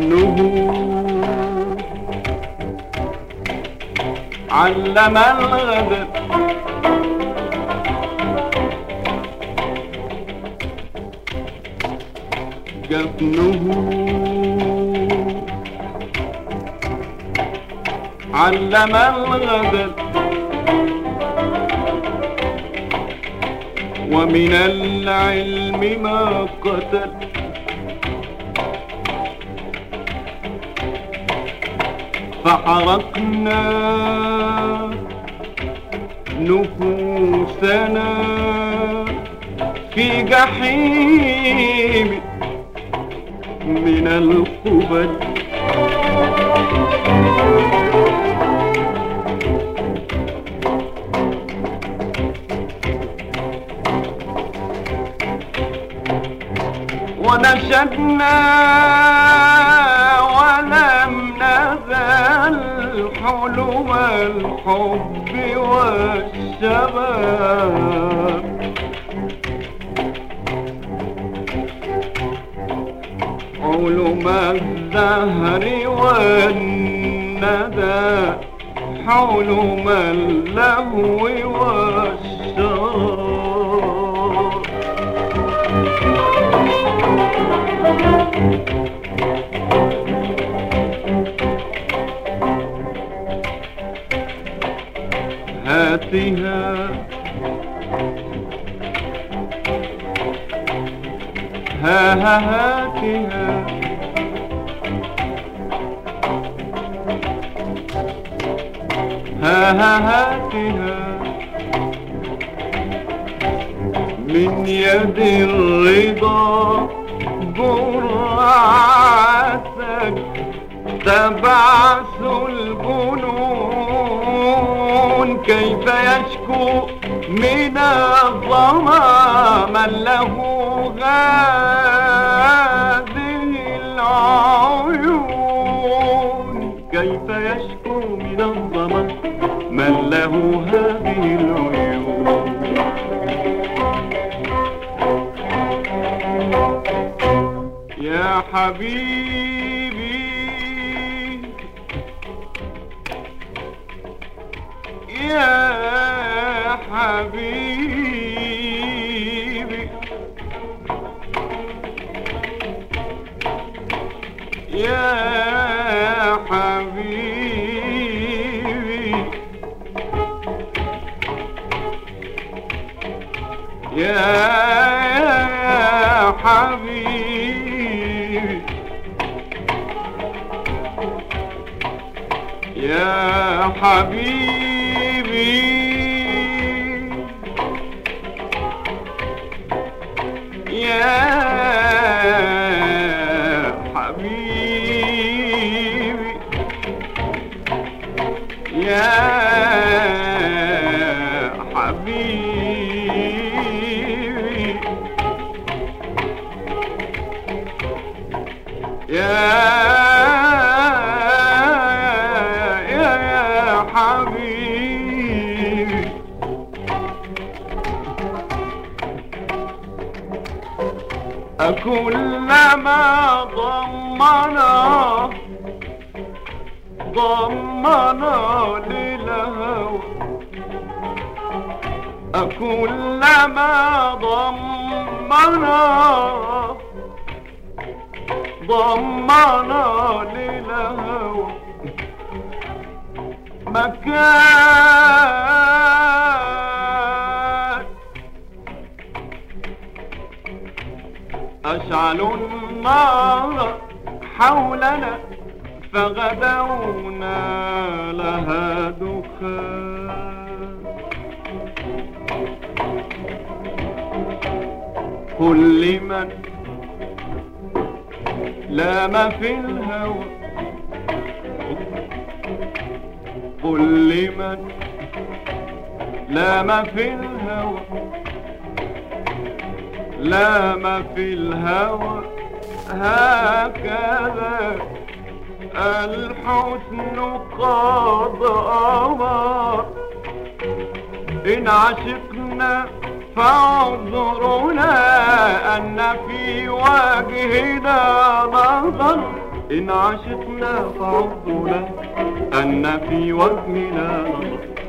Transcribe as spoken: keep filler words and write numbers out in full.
جفنه علم الغدر جفنه علم الغدر ومن العلم ما قتل فحرقنا نفوسنا في جحيم من القبل ونشدنا ولم نزل حلم الحب والشباب علم الزهر والندى حلم اللهو والشراب هاتها ها ها هاتها ها ها هاتها من يد الرضا جرعتك تبعث الجنون كيف يشكو من الظما من له هذه العيون كيف يشكو من الظما من له هذه العيون يا حبيبي يا حبيبي يا حبيبي يا حبيبي يا حبيبي يا حبيبي يا حبيبي يا حبيبي أكلما ضمنا ضمنا للهوى أكلما ضمنا ضمنا للهوى مكان أشعلوا النار حولنا فغدونا لها دخان كل من لام في الهوى كل من لام في الهوى لام في الهوى هكذا الحسن قد أمر إن عشقنا فاعذرنا أن في وجهنا نظر إن عشقنا فعرضنا أن في وهمنا نظر